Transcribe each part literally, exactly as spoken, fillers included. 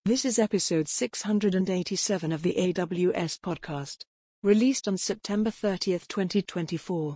This is episode six hundred eighty-seven of the A W S podcast, released on September thirtieth, twenty twenty-four.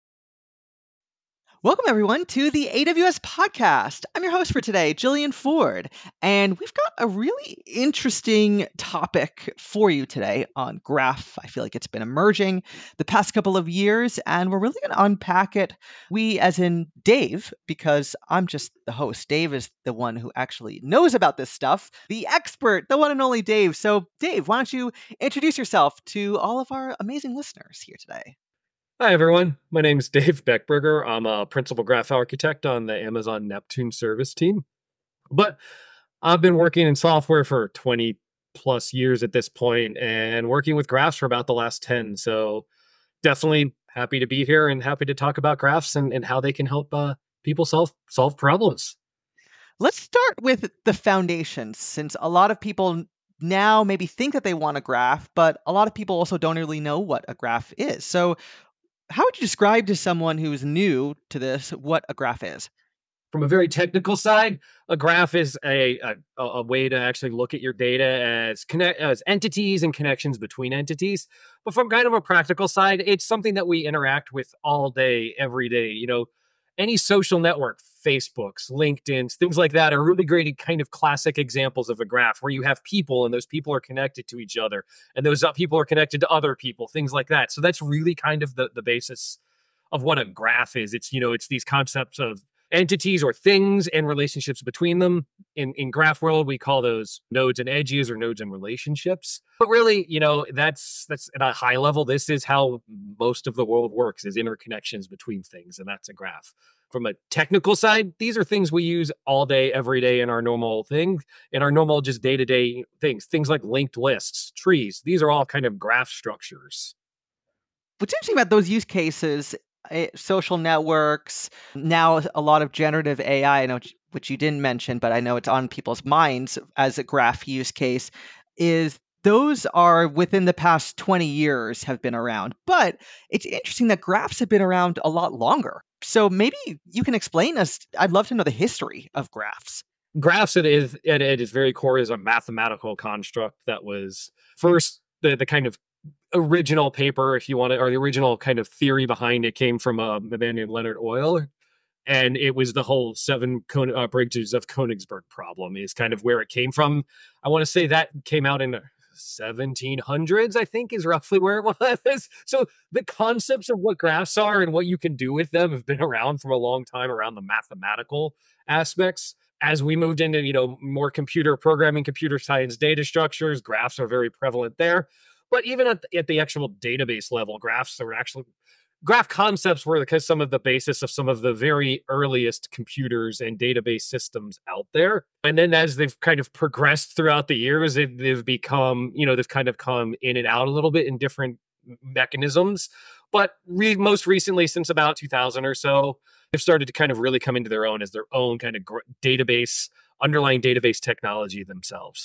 Welcome, everyone, to the A W S podcast. I'm your host for today, Jillian Ford, and we've got a really interesting topic for you today on Graph. I feel like it's been emerging the past couple of years, and we're really going to unpack it. We, as in Dave, because I'm just the host. Dave is the one who actually knows about this stuff, the expert, the one and only Dave. So, Dave, why don't you introduce yourself to all of our amazing listeners here today? Hi, everyone. My name is Dave Beckberger. I'm a principal graph architect on the Amazon Neptune service team. But I've been working in software for twenty plus years at this point and working with graphs for about the last ten. So definitely happy to be here and happy to talk about graphs and, and how they can help uh, people solve solve problems. Let's start with the foundations, since a lot of people now maybe think that they want a graph, but a lot of people also don't really know what a graph is. So how would you describe to someone who's new to this what a graph is? From a very technical side, a graph is a, a, a way to actually look at your data as connect as entities and connections between entities. But from kind of a practical side, it's something that we interact with all day, every day. You know, any social network, Facebooks, LinkedIn's, things like that are really great kind of classic examples of a graph where you have people and those people are connected to each other and those people are connected to other people, things like that. So that's really kind of the, the basis of what a graph is. It's, you know, it's these concepts of entities or things and relationships between them. In in graph world, we call those nodes and edges or nodes and relationships. But really, you know, that's that's at a high level. This is how most of the world works: is interconnections between things, and that's a graph. From a technical side, these are things we use all day, every day in our normal thing, in our normal just day to day things. Things like linked lists, trees. These are all kind of graph structures. What's interesting about those use cases, eh, social networks, now a lot of generative A I, I know which you didn't mention, but I know it's on people's minds as a graph use case, is those are within the past twenty years have been around. But it's interesting that graphs have been around a lot longer. So maybe you can explain us. I'd love to know the history of graphs. Graphs it is at its very core is a mathematical construct that was first the, the kind of original paper, if you want to, or the original kind of theory behind it came from uh, a man named Leonard Euler. And it was the whole seven Kon- uh, bridges of Königsberg problem is kind of where it came from. I want to say that came out in the seventeen hundreds, I think is roughly where it was. So the concepts of what graphs are and what you can do with them have been around for a long time around the mathematical aspects. As we moved into, you know, more computer programming, computer science data structures, graphs are very prevalent there. But even at the, at the actual database level, graphs are actually graph concepts were because some of the basis of some of the very earliest computers and database systems out there. And then as they've kind of progressed throughout the years, they've, they've become, you know, they've kind of come in and out a little bit in different mechanisms. But re- most recently, since about two thousand or so, they've started to kind of really come into their own as their own kind of gr- database, underlying database technology themselves.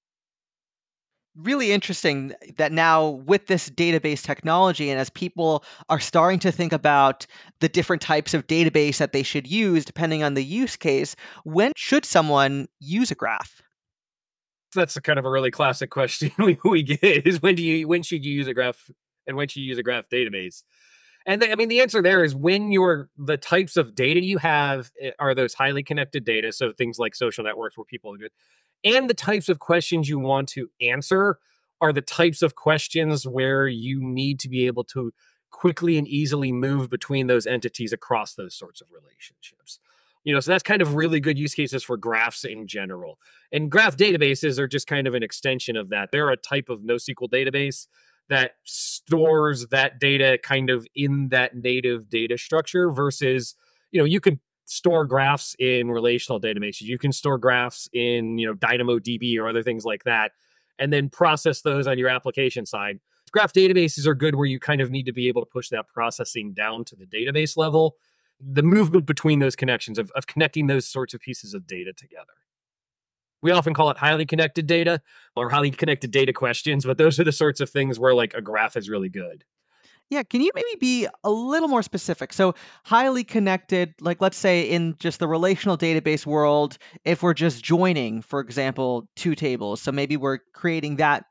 Really interesting that now with this database technology, and as people are starting to think about the different types of database that they should use depending on the use case, when should someone use a graph? That's a kind of a really classic question we, we get is when do you when should you use a graph and when should you use a graph database? And the, I mean the answer there is when you're the types of data you have eh, are those highly connected data, so things like social networks where people are good, and the types of questions you want to answer are the types of questions where you need to be able to quickly and easily move between those entities across those sorts of relationships. You know, so that's kind of really good use cases for graphs in general. And graph databases are just kind of an extension of that. They're a type of NoSQL database that stores that data kind of in that native data structure versus, you know, you can store graphs in relational databases. You can store graphs in, you know, DynamoDB or other things like that, and then process those on your application side. Graph databases are good where you kind of need to be able to push that processing down to the database level, the movement between those connections of, of connecting those sorts of pieces of data together. We often call it highly connected data or highly connected data questions, but those are the sorts of things where like a graph is really good. Yeah, can you maybe be a little more specific? So, highly connected, like let's say in just the relational database world, if we're just joining, for example, two tables. So maybe we're creating that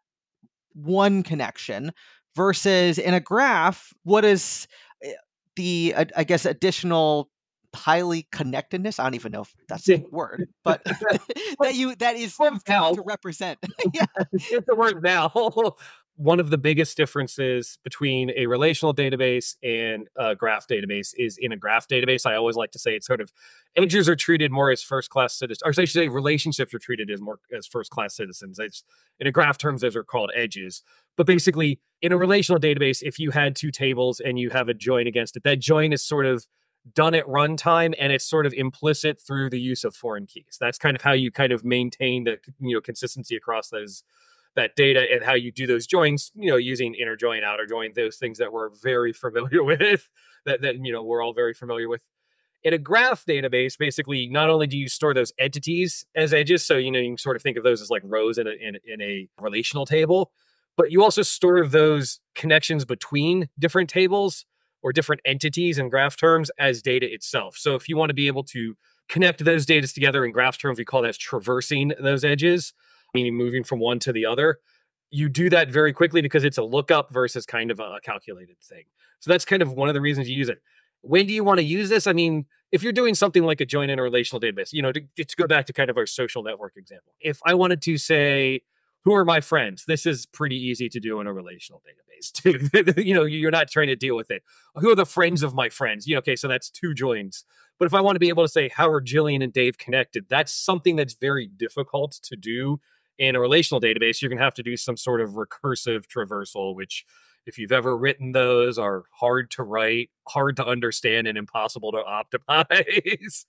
one connection versus in a graph, what is eh, the, uh, I guess, additional highly connectedness? I don't even know if that's a Yeah. word, but that you that is Well, used now, to represent. Yeah. get the word now. One of the biggest differences between a relational database and a graph database is in a graph database. I always like to say it's sort of edges are treated more as first class citizens, or I should say relationships are treated as more as first class citizens. It's, in a graph terms, those are called edges. But basically, in a relational database, if you had two tables and you have a join against it, that join is sort of done at runtime and it's sort of implicit through the use of foreign keys. That's kind of how you kind of maintain the you know consistency across those that data and how you do those joins, you know, using inner join, outer join, those things that we're very familiar with, that, that, you know, we're all very familiar with. In a graph database, basically, not only do you store those entities as edges, so, you know, you can sort of think of those as like rows in a, in, in a relational table, but you also store those connections between different tables or different entities in graph terms as data itself. So if you want to be able to connect those data together in graph terms, we call that traversing those edges, meaning moving from one to the other. You do that very quickly because it's a lookup versus kind of a calculated thing. So that's kind of one of the reasons you use it. When do you want to use this? I mean, if you're doing something like a join in a relational database, you know, to, to go back to kind of our social network example, if I wanted to say, who are my friends? This is pretty easy to do in a relational database too. You know, you're not trying to deal with it. Who are the friends of my friends? You know, okay, so that's two joins. But if I want to be able to say, how are Jillian and Dave connected? That's something that's very difficult to do in a relational database. You're going to have to do some sort of recursive traversal, which, if you've ever written those, are hard to write, hard to understand, and impossible to optimize.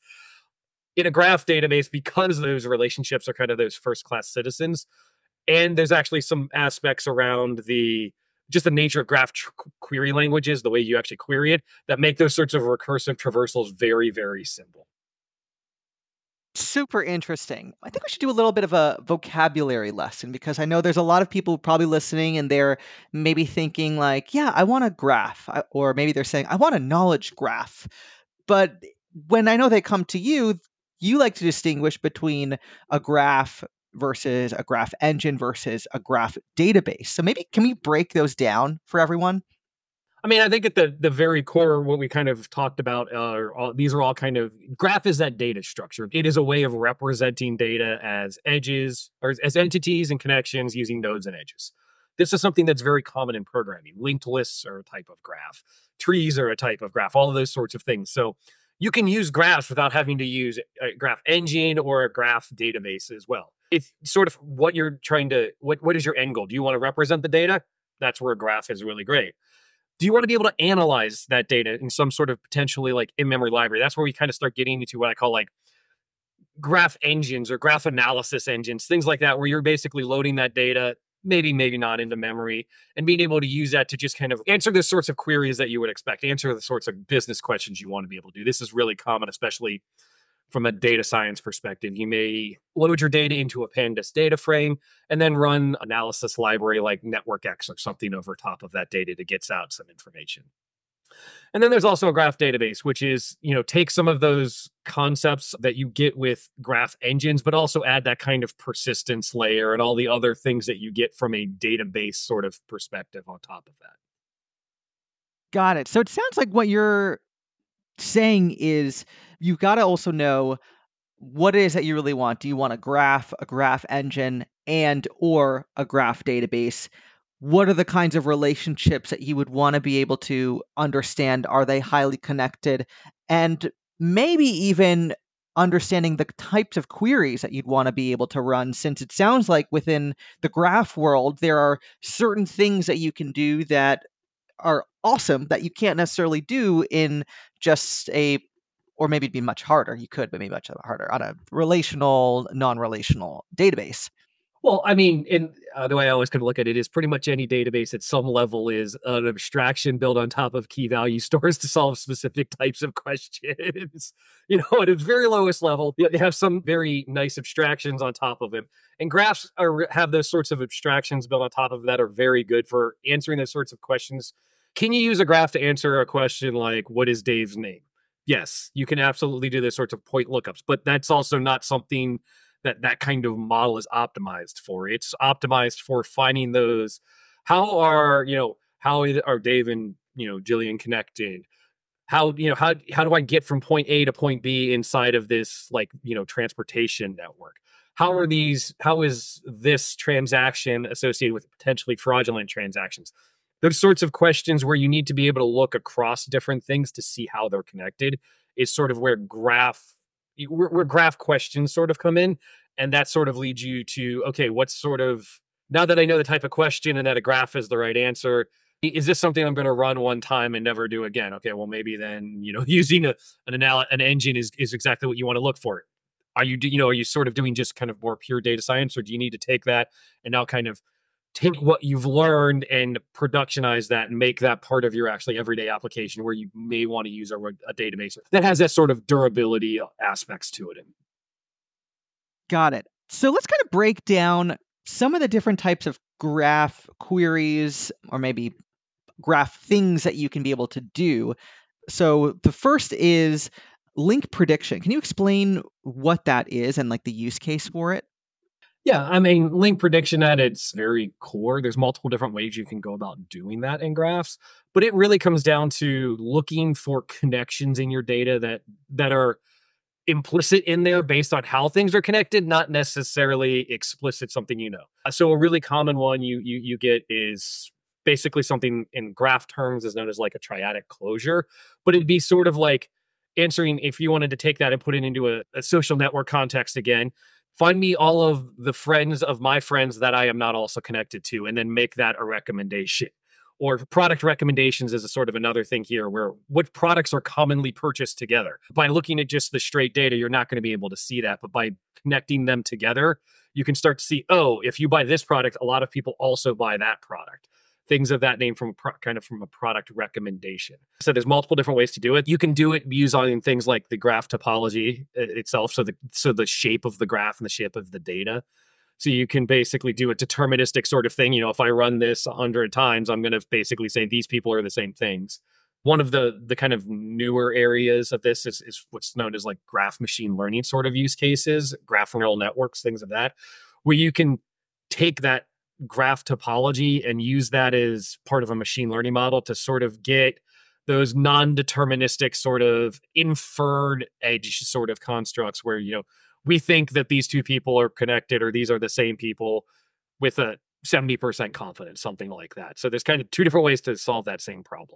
In a graph database, because those relationships are kind of those first class citizens, and there's actually some aspects around the just the nature of graph tr- query languages, the way you actually query it, that make those sorts of recursive traversals very, very simple. Super interesting. I think we should do a little bit of a vocabulary lesson because I know there's a lot of people probably listening and they're maybe thinking like, yeah, I want a graph, I- or maybe they're saying, I want a knowledge graph. But when I know they come to you, you like to distinguish between a graph versus a graph engine versus a graph database. So maybe can we break those down for everyone? I mean, I think at the the very core, what we kind of talked about, uh, are all, these are all kind of graph is that data structure. It is a way of representing data as edges or as entities and connections using nodes and edges. This is something that's very common in programming. Linked lists are a type of graph. Trees are a type of graph. All of those sorts of things. So you can use graphs without having to use a graph engine or a graph database as well. It's sort of what you're trying to. What what is your end goal? Do you want to represent the data? That's where a graph is really great. Do you want to be able to analyze that data in some sort of potentially like in-memory library? That's where we kind of start getting into what I call like graph engines or graph analysis engines, things like that, where you're basically loading that data, maybe, maybe not into memory, and being able to use that to just kind of answer the sorts of queries that you would expect, answer the sorts of business questions you want to be able to do. This is really common, especially from a data science perspective. You may load your data into a pandas data frame and then run analysis library like NetworkX or something over top of that data to get out some information. And then there's also a graph database, which is, you know, take some of those concepts that you get with graph engines, but also add that kind of persistence layer and all the other things that you get from a database sort of perspective on top of that. Got it. So it sounds like what you're saying is you've got to also know what it is that you really want. Do you want a graph, a graph engine, and or a graph database? What are the kinds of relationships that you would want to be able to understand? Are they highly connected? And maybe even understanding the types of queries that you'd want to be able to run, since it sounds like within the graph world, there are certain things that you can do that are awesome that you can't necessarily do in just a, or maybe it'd be much harder. You could, but maybe much harder on a relational, non-relational database. Well, I mean, in uh, the way I always kind of look at it is pretty much any database at some level is an abstraction built on top of key value stores to solve specific types of questions. You know, at its very lowest level, they have some very nice abstractions on top of it. And graphs are have those sorts of abstractions built on top of that are very good for answering those sorts of questions Can you use a graph to answer a question like, what is Dave's name? Yes, you can absolutely do those sorts of point lookups, but that's also not something that that kind of model is optimized for. It's optimized for finding those. How are, you know, how are Dave and, you know, Jillian connected? How, you know, how, how do I get from point A to point B inside of this, like, you know, transportation network? How are these, how is this transaction associated with potentially fraudulent transactions? Those sorts of questions where you need to be able to look across different things to see how they're connected is sort of where graph, where, where graph questions sort of come in. And that sort of leads you to, okay, what's sort of, now that I know the type of question and that a graph is the right answer, is this something I'm going to run one time and never do again? Okay, well, maybe then, you know, using a, an anal- an engine is, is exactly what you want to look for. Are you, do- you know, are you sort of doing just kind of more pure data science, or do you need to take that and now kind of take what you've learned and productionize that and make that part of your actually everyday application where you may want to use a, a database that has that sort of durability aspects to it? Got it. So let's kind of break down some of the different types of graph queries, or maybe graph things that you can be able to do. So the first is link prediction. Can you explain what that is and like the use case for it? Yeah, I mean, link prediction at its very core, there's multiple different ways you can go about doing that in graphs, but it really comes down to looking for connections in your data that that are implicit in there based on how things are connected, not necessarily explicit something you know. Uh, So a really common one you you you get is basically something in graph terms is known as like a triadic closure, but it'd be sort of like answering, if you wanted to take that and put it into a, a social network context again, find me all of the friends of my friends that I am not also connected to, and then make that a recommendation. Or product recommendations is a sort of another thing here, where what products are commonly purchased together. By looking at just the straight data, you're not going to be able to see that. But by connecting them together, you can start to see, oh, if you buy this product, a lot of people also buy that product. Things of that name from a pro- kind of from a product recommendation. So there's multiple different ways to do it. You can do it using things like the graph topology uh, itself. So the so the shape of the graph and the shape of the data. So you can basically do a deterministic sort of thing. You know, if I run this a hundred times, I'm going to basically say these people are the same things. One of the the kind of newer areas of this is, is what's known as like graph machine learning sort of use cases, graph neural networks, things of that, where you can take that graph topology and use that as part of a machine learning model to sort of get those non-deterministic sort of inferred edge sort of constructs where, you know, we think that these two people are connected or these are the same people with a seventy percent confidence, something like that. So there's kind of two different ways to solve that same problem.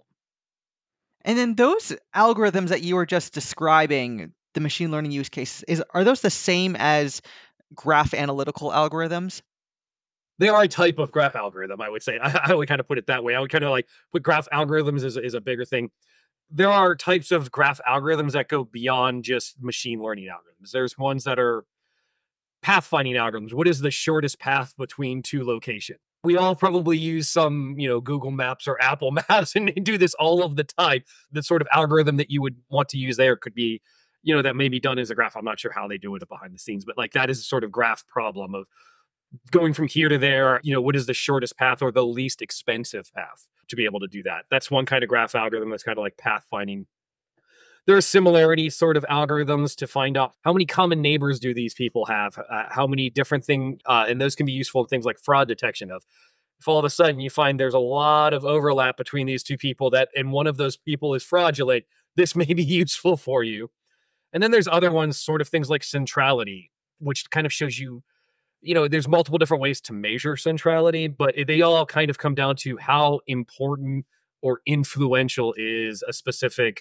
And then those algorithms that you were just describing, the machine learning use cases, is are those the same as graph analytical algorithms? They are a type of graph algorithm, I would say. I, I would kind of put it that way. I would kind of like put graph algorithms is, is a bigger thing. There are types of graph algorithms that go beyond just machine learning algorithms. There's ones that are pathfinding algorithms. What is the shortest path between two locations? We all probably use some, you know, Google Maps or Apple Maps and do this all of the time. The sort of algorithm that you would want to use there could be, you know, that may be done as a graph. I'm not sure how they do it behind the scenes, but like that is a sort of graph problem of going from here to there. You know, what is the shortest path or the least expensive path to be able to do that? That's one kind of graph algorithm that's kind of like pathfinding. There are similarity sort of algorithms to find out how many common neighbors do these people have, uh, how many different things, uh, and those can be useful in things like fraud detection. Of if all of a sudden you find there's a lot of overlap between these two people, that and one of those people is fraudulent, this may be useful for you. And then there's other ones, sort of things like centrality, which kind of shows you, you know, there's multiple different ways to measure centrality, but they all kind of come down to how important or influential is a specific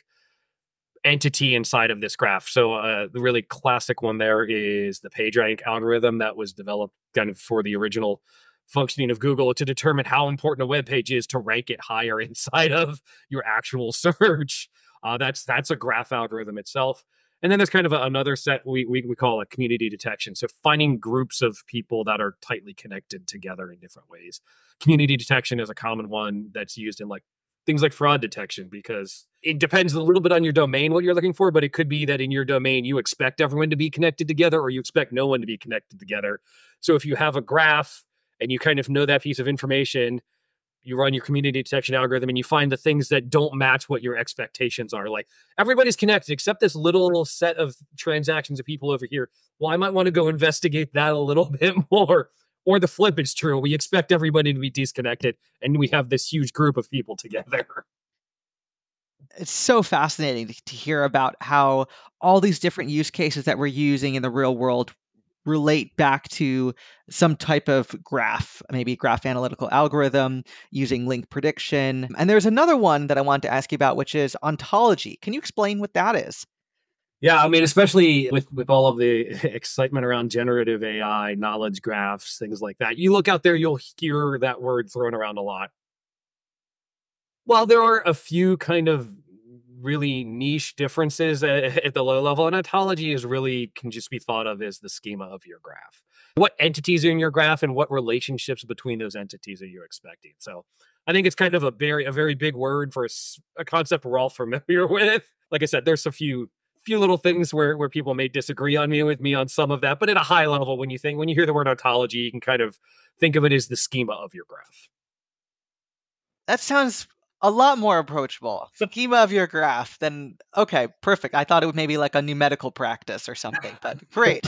entity inside of this graph. So uh, the really classic one there is the PageRank algorithm that was developed kind of for the original functioning of Google to determine how important a web page is to rank it higher inside of your actual search. Uh, that's that's a graph algorithm itself. And then there's kind of a, another set we, we we call it community detection. So finding groups of people that are tightly connected together in different ways. Community detection is a common one that's used in like things like fraud detection, because it depends a little bit on your domain, what you're looking for, but it could be that in your domain, you expect everyone to be connected together or you expect no one to be connected together. So if you have a graph and you kind of know that piece of information, you run your community detection algorithm and you find the things that don't match what your expectations are. Like everybody's connected except this little set of transactions of people over here. Well, I might want to go investigate that a little bit more. Or the flip is true. We expect everybody to be disconnected and we have this huge group of people together. It's so fascinating to, to hear about how all these different use cases that we're using in the real world relate back to some type of graph, maybe graph analytical algorithm using link prediction. And there's another one that I want to ask you about, which is ontology. Can you explain what that is? Yeah, I mean, especially with, with all of the excitement around generative A I, knowledge graphs, things like that. You look out there, you'll hear that word thrown around a lot. Well, there are a few kind of really niche differences at, at the low level, and ontology is really can just be thought of as the schema of your graph. What entities are in your graph and what relationships between those entities are you expecting? So I think it's kind of a very a very big word for a, a concept we're all familiar with. Like I said, there's a few few little things where where people may disagree on me with me on some of that, but at a high level, when you think when you hear the word ontology, you can kind of think of it as the schema of your graph. That sounds a lot more approachable. Schema of your graph, then okay, perfect. I thought it was maybe like a new medical practice or something, but great.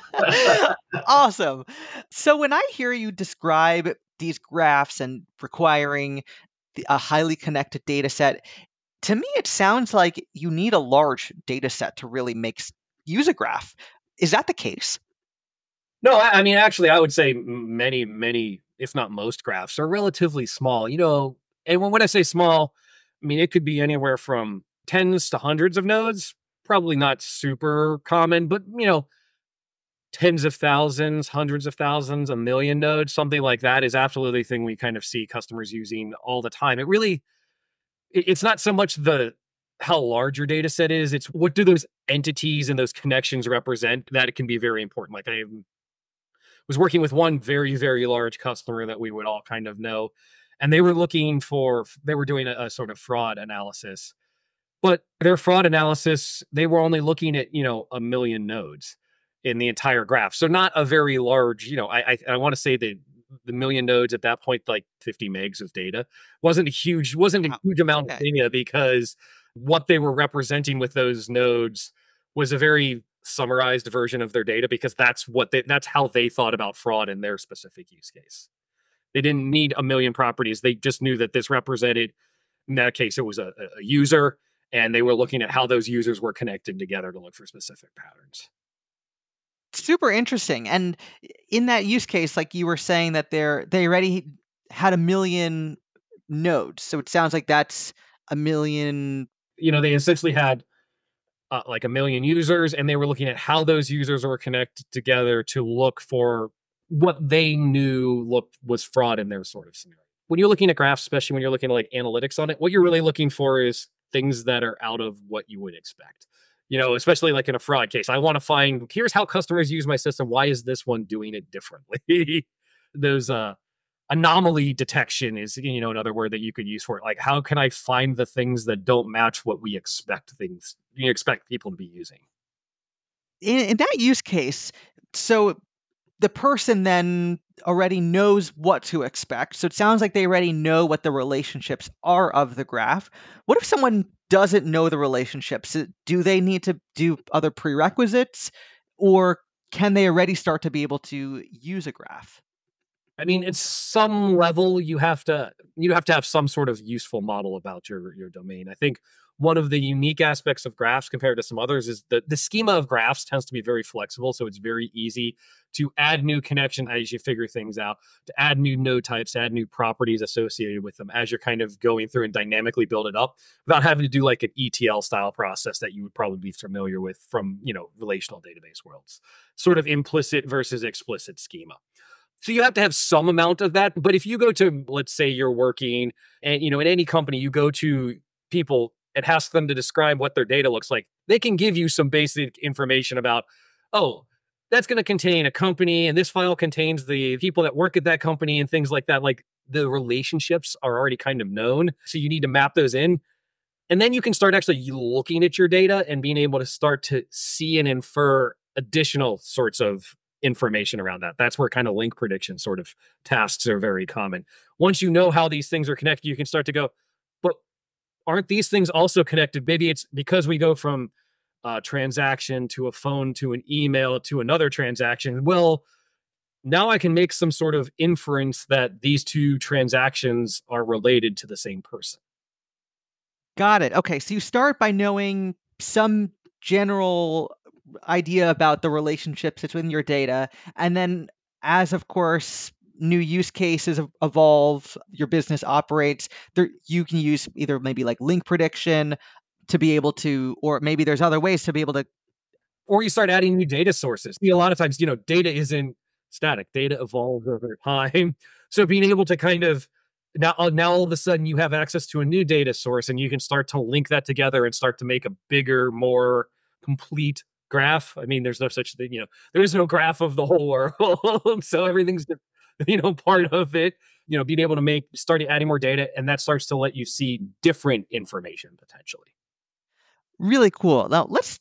Awesome. So when I hear you describe these graphs and requiring the, a highly connected data set, to me it sounds like you need a large data set to really make s- use a graph. Is that the case? No, I, I mean, actually, I would say many, many, if not most graphs are relatively small, you know, and when, when I say small, I mean, it could be anywhere from tens to hundreds of nodes, probably not super common, but, you know, tens of thousands, hundreds of thousands, a million nodes, something like that is absolutely a thing we kind of see customers using all the time. It really, it- it's not so much the how large your data set is, it's what do those entities and those connections represent that it can be very important. Like I was working with one very, very large customer that we would all kind of know. And they were looking for, they were doing a, a sort of fraud analysis. But their fraud analysis, they were only looking at, you know, a million nodes in the entire graph. So not a very large, you know, I I, I want to say that the million nodes at that point, like fifty megs of data, wasn't a huge, wasn't a Wow. huge amount of Okay. data because what they were representing with those nodes was a very summarized version of their data because that's what they that's how they thought about fraud in their specific use case. They didn't need a million properties. They just knew that this represented, in that case, it was a, a user, and they were looking at how those users were connected together to look for specific patterns. Super interesting. And in that use case, like you were saying that they're they already had a million nodes. So it sounds like that's a million. You know, they essentially had uh, like a million users, and they were looking at how those users were connected together to look for what they knew looked was fraud in their sort of scenario. When you're looking at graphs, especially when you're looking at like analytics on it, what you're really looking for is things that are out of what you would expect. You know, especially like in a fraud case, I want to find here's how customers use my system. Why is this one doing it differently? Those uh anomaly detection is, you know, another word that you could use for it. Like, how can I find the things that don't match what we expect things you expect people to be using? In, in that use case, so the person then already knows what to expect. So it sounds like they already know what the relationships are of the graph. What if someone doesn't know the relationships? Uh, Do they need to do other prerequisites, or can they already start to be able to use a graph? I mean, it's some level you have to you have to have some sort of useful model about your your domain. I think one of the unique aspects of graphs compared to some others is that the schema of graphs tends to be very flexible, so it's very easy to add new connections as you figure things out, to add new node types, to add new properties associated with them as you're kind of going through and dynamically build it up without having to do like an E T L style process that you would probably be familiar with from, you know, relational database worlds. Sort of implicit versus explicit schema. So you have to have some amount of that. But if you go to, let's say you're working and, you know, in any company, you go to people and ask them to describe what their data looks like, they can give you some basic information about, oh, that's going to contain a company and this file contains the people that work at that company and things like that. Like the relationships are already kind of known. So you need to map those in. And then you can start actually looking at your data and being able to start to see and infer additional sorts of information around that. That's where kind of link prediction sort of tasks are very common. Once you know how these things are connected, you can start to go, but aren't these things also connected? Maybe it's because we go from a transaction to a phone to an email to another transaction. Well, now I can make some sort of inference that these two transactions are related to the same person. Got it. Okay, so you start by knowing some general idea about the relationships between your data, and then as, of course, new use cases ev- evolve, your business operates, there you can use either maybe like link prediction to be able to, or maybe there's other ways to be able to. Or you start adding new data sources. A lot of times, you know, data isn't static. Data evolves over time. So being able to kind of now, uh, now all of a sudden you have access to a new data source and you can start to link that together and start to make a bigger, more complete graph. I mean, there's no such thing, you know, there is no graph of the whole world. So everything's, you know, part of it, you know, being able to make, starting adding more data, and that starts to let you see different information potentially. Really cool. Now let's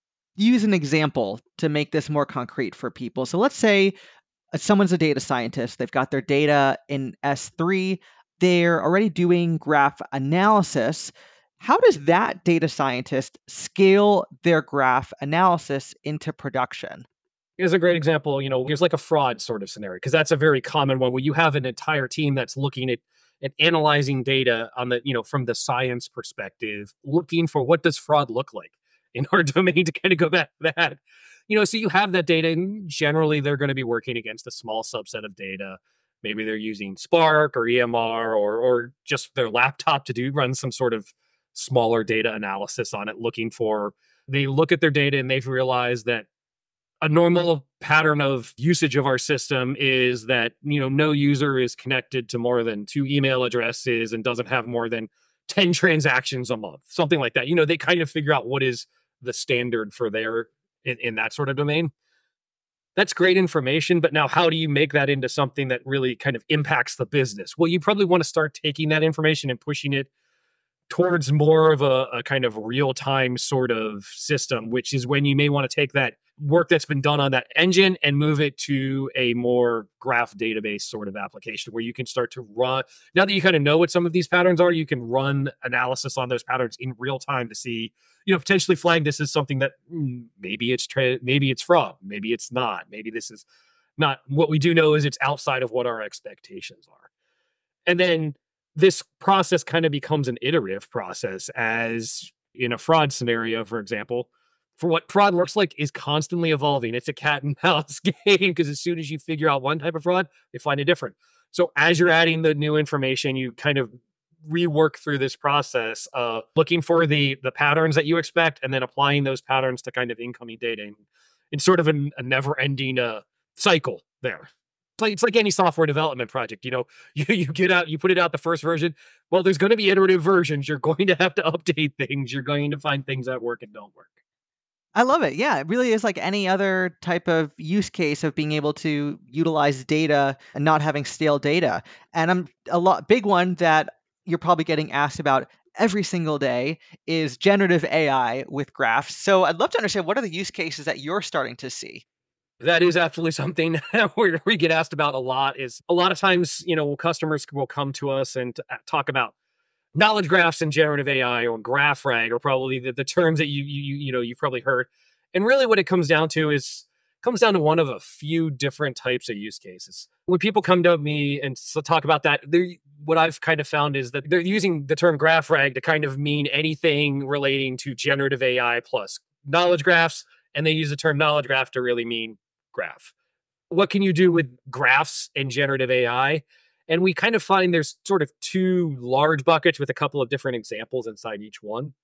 use an example to make this more concrete for people. So let's say uh, someone's a data scientist. They've got their data in S three. They're already doing graph analysis. How does that data scientist scale their graph analysis into production? Here's a great example. You know, here's like a fraud sort of scenario, because that's a very common one where you have an entire team that's looking at at analyzing data on the, you know, from the science perspective, looking for what does fraud look like in our domain to kind of go back to that. You know, so you have that data, and generally they're going to be working against a small subset of data. Maybe they're using Spark or E M R or or just their laptop to do run some sort of smaller data analysis on it, looking for, they look at their data and they've realized that a normal pattern of usage of our system is that, you know, no user is connected to more than two email addresses and doesn't have more than ten transactions a month, something like that. You know, they kind of figure out what is the standard for their in, in that sort of domain. That's great information, but now how do you make that into something that really kind of impacts the business? Well, you probably want to start taking that information and pushing it towards more of a, a kind of real time sort of system, which is when you may want to take that work that's been done on that engine and move it to a more graph database sort of application where you can start to run. Now that you kind of know what some of these patterns are, you can run analysis on those patterns in real time to see, you know, potentially flag this as something that mm, maybe it's tra- maybe it's fraud, maybe it's not, maybe this is not. What we do know is it's outside of what our expectations are. And then this process kind of becomes an iterative process, as in a fraud scenario, for example, for what fraud looks like is constantly evolving. It's a cat and mouse game, because as soon as you figure out one type of fraud, they find a different. So as you're adding the new information, you kind of rework through this process of looking for the the patterns that you expect and then applying those patterns to kind of incoming data. And it's sort of an, a never ending uh, cycle there. It's like, it's like any software development project. You know, you, you get out, you put it out the first version. Well, there's going to be iterative versions. You're going to have to update things. You're going to find things that work and don't work. I love it. Yeah, it really is like any other type of use case of being able to utilize data and not having stale data. And I'm a lot big one that you're probably getting asked about every single day is generative A I with graphs. So I'd love to understand, what are the use cases that you're starting to see? That is absolutely something where we get asked about a lot. Is a lot of times, you know, customers will come to us and uh, talk about knowledge graphs and generative A I, or graph rag, or probably the, the terms that you, you you know you've probably heard. And really what it comes down to is comes down to one of a few different types of use cases. When people come to me and s- talk about that, they're, what I've kind of found is that they're using the term graph rag to kind of mean anything relating to generative A I plus knowledge graphs, and they use the term knowledge graph to really mean graph. What can you do with graphs and generative A I? And we kind of find there's sort of two large buckets with a couple of different examples inside each one.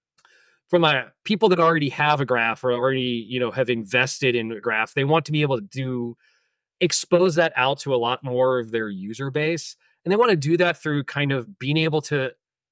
From uh, people that already have a graph or already, you know, have invested in a graph, they want to be able to do expose that out to a lot more of their user base. And they want to do that through kind of being able to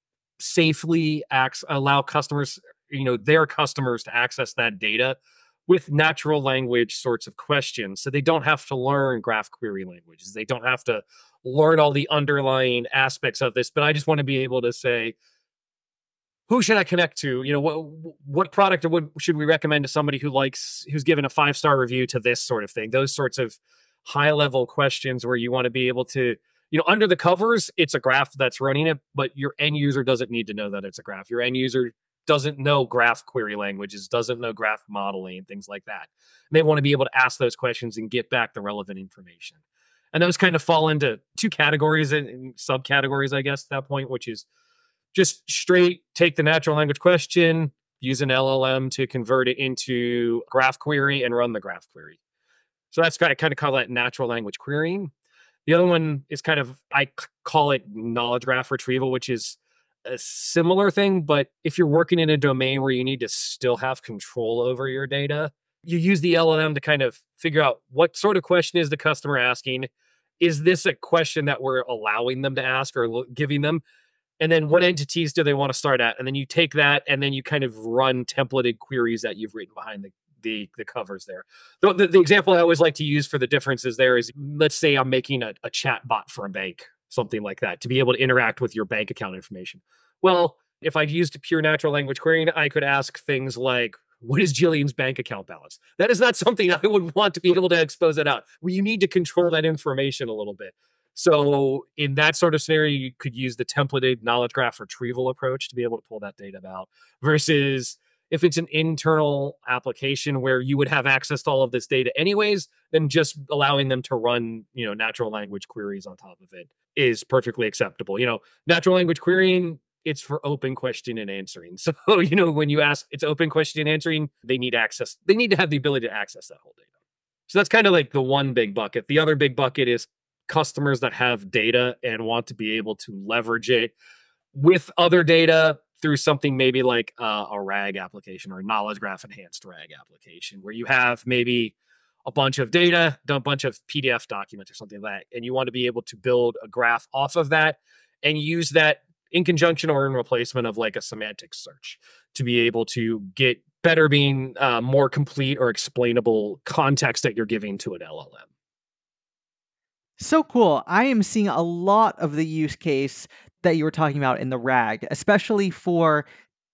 safely acts allow customers, you know, their customers to access that data with natural language sorts of questions. So they don't have to learn graph query languages. They don't have to learn all the underlying aspects of this. But I just want to be able to say, who should I connect to? You know, what what product or what should we recommend to somebody who likes, who's given a five star review to this sort of thing? Those sorts of high level questions where you want to be able to, you know, under the covers, it's a graph that's running it, but your end user doesn't need to know that it's a graph. Your end user doesn't know graph query languages, doesn't know graph modeling and things like that. And they want to be able to ask those questions and get back the relevant information. And those kind of fall into two categories and, and subcategories, I guess, at that point, which is just straight take the natural language question, use an L L M to convert it into graph query and run the graph query. So that's kind of, kind of call that natural language querying. The other one is kind of, I call it knowledge graph retrieval, which is a similar thing, but if you're working in a domain where you need to still have control over your data, you use the L L M to kind of figure out what sort of question is the customer asking. Is this a question that we're allowing them to ask or giving them? And then what entities do they want to start at? And then you take that and then you kind of run templated queries that you've written behind the the, the covers there. The, the, the example I always like to use for the differences there is, let's say I'm making a, a chat bot for a bank, something like that, to be able to interact with your bank account information. Well, if I used pure natural language querying, I could ask things like, what is Jillian's bank account balance? That is not something I would want to be able to expose it out. Well, you need to control that information a little bit. So in that sort of scenario, you could use the templated knowledge graph retrieval approach to be able to pull that data out, versus if it's an internal application where you would have access to all of this data anyways, then just allowing them to run, you know, natural language queries on top of it is perfectly acceptable. You know, natural language querying, it's for open question and answering. So, you know, when you ask, it's open question and answering, they need access. They need to have the ability to access that whole data. So that's kind of like the one big bucket. The other big bucket is customers that have data and want to be able to leverage it with other data through something maybe like uh, a RAG application or a knowledge graph enhanced RAG application, where you have maybe a bunch of data, a bunch of P D F documents or something like that, and you want to be able to build a graph off of that and use that in conjunction or in replacement of like a semantic search to be able to get better, being uh, more complete or explainable context that you're giving to an L L M. So cool. I am seeing a lot of the use case that you were talking about in the RAG, especially for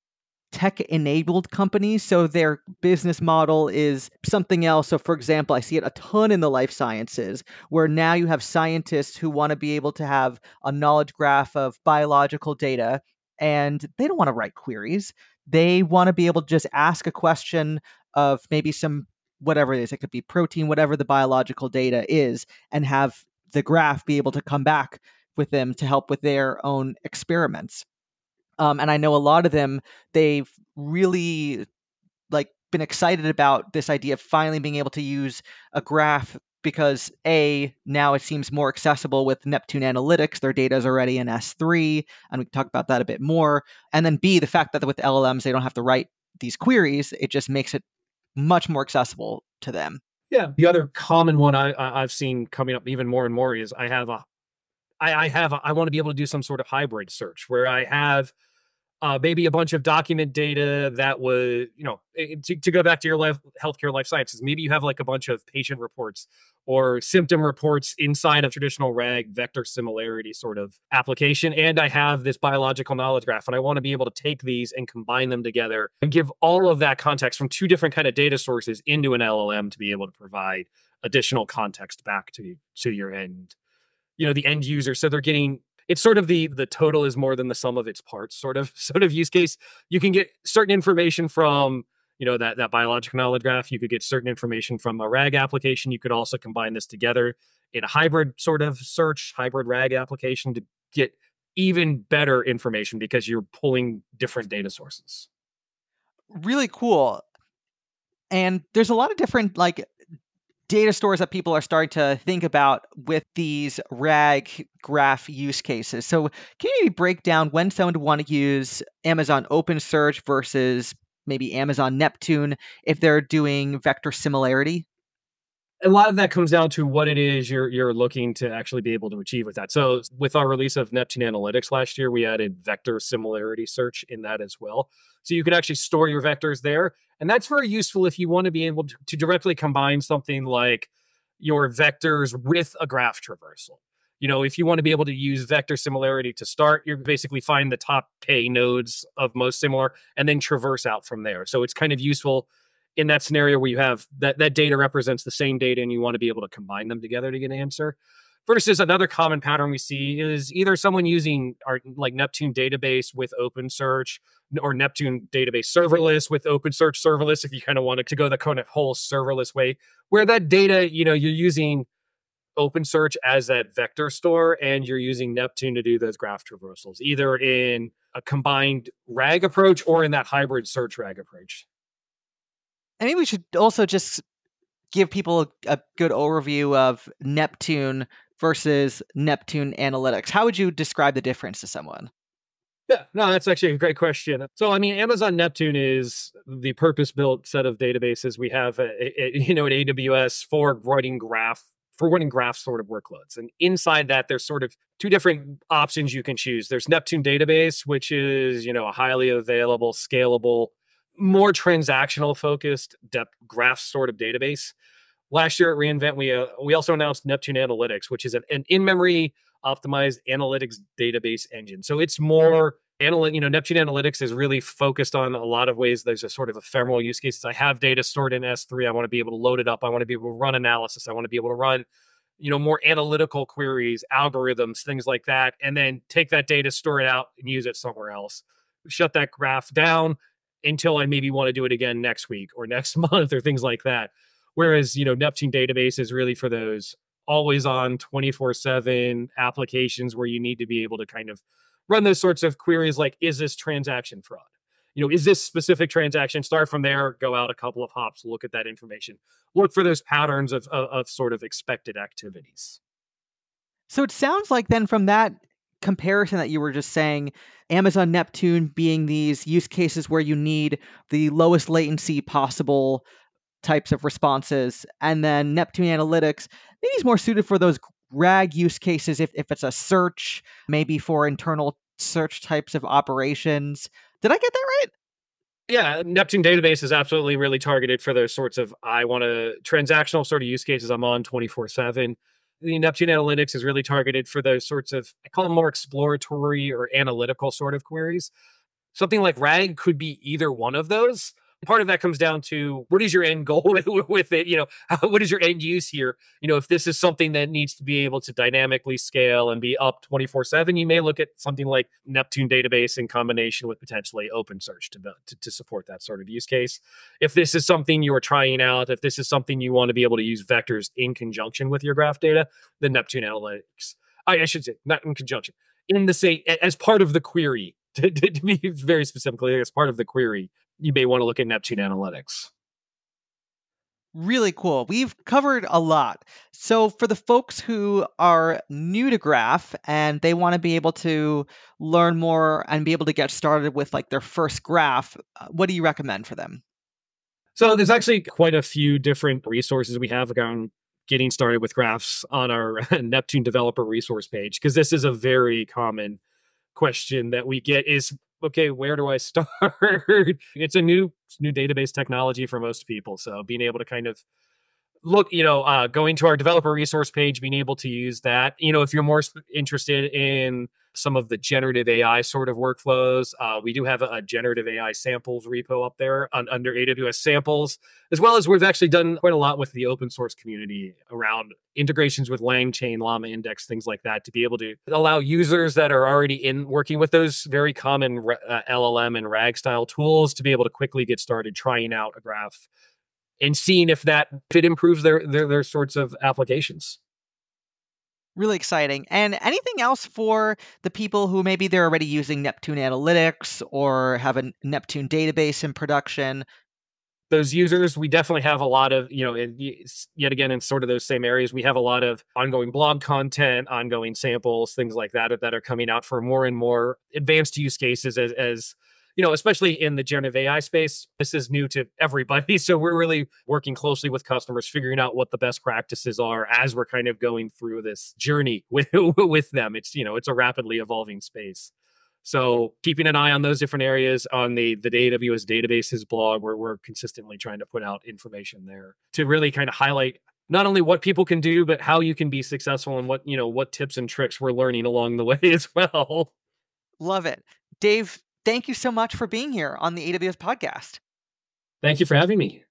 tech-enabled companies. So their business model is something else. So for example, I see it a ton in the life sciences, where now you have scientists who want to be able to have a knowledge graph of biological data, and they don't want to write queries. They want to be able to just ask a question of maybe some, whatever it is, it could be protein, whatever the biological data is, and have the graph be able to come back with them to help with their own experiments. Um, and I know a lot of them, they've really like been excited about this idea of finally being able to use a graph because A, now it seems more accessible with Neptune Analytics. Their data is already in S three, and we can talk about that a bit more. And then B, the fact that with L L Ms, they don't have to write these queries, it just makes it much more accessible to them. Yeah. The other common one I, I, I've seen coming up even more and more is I have a, I, I have, a, I want to be able to do some sort of hybrid search where I have uh, maybe a bunch of document data that was, you know, to, to go back to your life, healthcare life sciences, maybe you have like a bunch of patient reports or symptom reports inside of traditional RAG vector similarity sort of application. And I have this biological knowledge graph, and I want to be able to take these and combine them together and give all of that context from two different kind of data sources into an L L M to be able to provide additional context back to, to your end, you know, the end user. So they're getting, it's sort of the the total is more than the sum of its parts sort of sort of use case. You can get certain information from, you know, that that biological knowledge graph. You could get certain information from a RAG application. You could also combine this together in a hybrid sort of search, hybrid RAG application to get even better information because you're pulling different data sources. Really cool. And there's a lot of different like data stores that people are starting to think about with these RAG graph use cases. So can you maybe break down when someone would want to use Amazon OpenSearch versus maybe Amazon Neptune if they're doing vector similarity? A lot of that comes down to what it is you're you're looking to actually be able to achieve with that. So with our release of Neptune Analytics last year, we added vector similarity search in that as well. So you can actually store your vectors there. And that's very useful if you want to be able to, to directly combine something like your vectors with a graph traversal. You know, if you want to be able to use vector similarity to start, you're basically find the top K nodes of most similar and then traverse out from there. So it's kind of useful in that scenario where you have that, that data represents the same data and you want to be able to combine them together to get an answer. Versus another common pattern we see is either someone using our like Neptune database with OpenSearch or Neptune database serverless with OpenSearch serverless, if you kind of wanted to go the kind of whole serverless way, where that data, you know, you're using OpenSearch as that vector store, and you're using Neptune to do those graph traversals, either in a combined RAG approach or in that hybrid search RAG approach. I think we should also just give people a, a good overview of Neptune versus Neptune Analytics. How would you describe the difference to someone? Yeah, no, that's actually a great question. So, I mean, Amazon Neptune is the purpose-built set of databases we have, at, at, you know, at A W S for writing graph for running graph sort of workloads. And inside that, there's sort of two different options you can choose. There's Neptune Database, which is, you know, a highly available, scalable, more transactional focused depth graph sort of database. Last year at reInvent, we uh, we also announced Neptune Analytics, which is an, an in-memory optimized analytics database engine. So it's more analytic, you know, Neptune Analytics is really focused on a lot of ways. There's a sort of ephemeral use cases. I have data stored in S three. I want to be able to load it up. I want to be able to run analysis. I want to be able to run, you know, more analytical queries, algorithms, things like that, and then take that data, store it out, and use it somewhere else. Shut that graph down until I maybe want to do it again next week or next month or things like that. Whereas, you know, Neptune Database is really for those always on twenty-four seven applications where you need to be able to kind of run those sorts of queries like, is this transaction fraud? You know, is this specific transaction? Start from there, go out a couple of hops, look at that information, look for those patterns of, of, of sort of expected activities. So it sounds like then from that comparison that you were just saying, Amazon Neptune being these use cases where you need the lowest latency possible types of responses, and then Neptune Analytics maybe is more suited for those RAG use cases if, if it's a search, maybe for internal search types of operations. Did I get that right? Yeah, Neptune Database is absolutely really targeted for those sorts of, I want to, transactional sort of use cases I'm on twenty-four seven. The Neptune Analytics is really targeted for those sorts of, I call them more exploratory or analytical sort of queries. Something like RAG could be either one of those. Part of that comes down to what is your end goal with, with it? You know, how, what is your end use here? You know, if this is something that needs to be able to dynamically scale and be up twenty-four seven, you may look at something like Neptune Database in combination with potentially OpenSearch to, to, to support that sort of use case. If this is something you are trying out, if this is something you want to be able to use vectors in conjunction with your graph data, then Neptune Analytics, I, I should say, not in conjunction, in the same, as part of the query, to, to, to be very specifically, as part of the query, you may want to look at Neptune Analytics. Really cool. We've covered a lot. So for the folks who are new to Graph and they want to be able to learn more and be able to get started with like their first graph, uh, what do you recommend for them? So there's actually quite a few different resources we have around getting started with graphs on our Neptune developer resource page, because this is a very common question that we get is, okay, where do I start? It's a new new database technology for most people. So being able to kind of look, you know, uh, going to our developer resource page, being able to use that. You know, if you're more interested in some of the generative A I sort of workflows, uh, we do have a, a generative A I samples repo up there on, under A W S samples, as well as we've actually done quite a lot with the open source community around integrations with LangChain, Llama Index, things like that, to be able to allow users that are already in working with those very common uh, L L M and RAG style tools to be able to quickly get started trying out a graph and seeing if that if it improves their, their their sorts of applications. Really exciting. And anything else for the people who maybe they're already using Neptune Analytics or have a Neptune database in production? Those users, we definitely have a lot of, you know, in, yet again, in sort of those same areas, we have a lot of ongoing blog content, ongoing samples, things like that, that are coming out for more and more advanced use cases as, as you know, especially in the generative A I space. This is new to everybody. So we're really working closely with customers, figuring out what the best practices are as we're kind of going through this journey with, with them. It's, you know, it's a rapidly evolving space. So keeping an eye on those different areas on the, the A W S databases blog, where we're consistently trying to put out information there to really kind of highlight not only what people can do, but how you can be successful and what, you know, what tips and tricks we're learning along the way as well. Love it. Dave, thank you so much for being here on the A W S podcast. Thank you for having me.